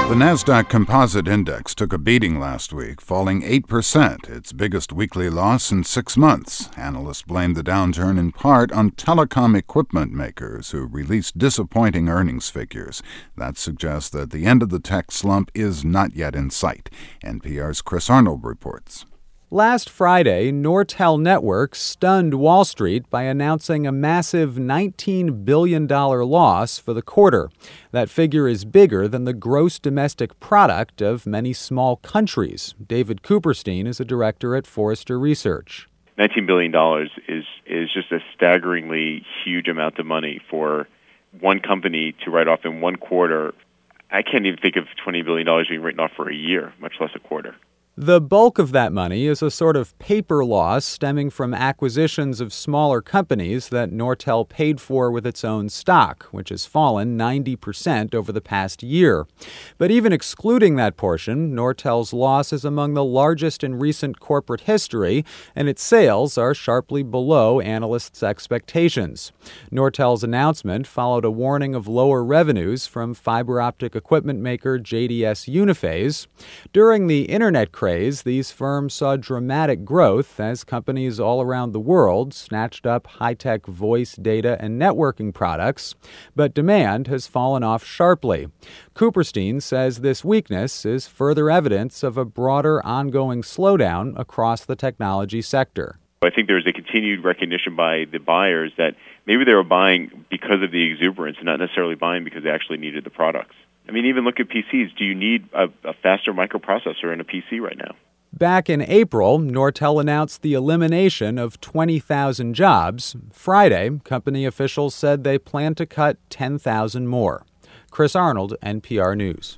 The Nasdaq Composite Index took a beating last week, falling 8%, its biggest weekly loss in 6 months. Analysts blame the downturn in part on telecom equipment makers who released disappointing earnings figures. That suggests that the end of the tech slump is not yet in sight. NPR's Chris Arnold reports. Last Friday, Nortel Networks stunned Wall Street by announcing a massive $19 billion loss for the quarter. That figure is bigger than the gross domestic product of many small countries. David Cooperstein is a director at Forrester Research. $19 billion is just a staggeringly huge amount of money for one company to write off in one quarter. I can't even think of $20 billion being written off for a year, much less a quarter. The bulk of that money is a sort of paper loss stemming from acquisitions of smaller companies that Nortel paid for with its own stock, which has fallen 90% over the past year. But even excluding that portion, Nortel's loss is among the largest in recent corporate history, and its sales are sharply below analysts' expectations. Nortel's announcement followed a warning of lower revenues from fiber optic equipment maker JDS Uniphase. During the internet craze, these firms saw dramatic growth as companies all around the world snatched up high-tech voice, data, and networking products, but demand has fallen off sharply. Cooperstein says this weakness is further evidence of a broader ongoing slowdown across the technology sector. I think there's a continued recognition by the buyers that maybe they were buying because of the exuberance and not necessarily buying because they actually needed the products. I mean, even look at PCs. Do you need a faster microprocessor in a PC right now? Back in April, Nortel announced the elimination of 20,000 jobs. Friday, company officials said they plan to cut 10,000 more. Chris Arnold, NPR News.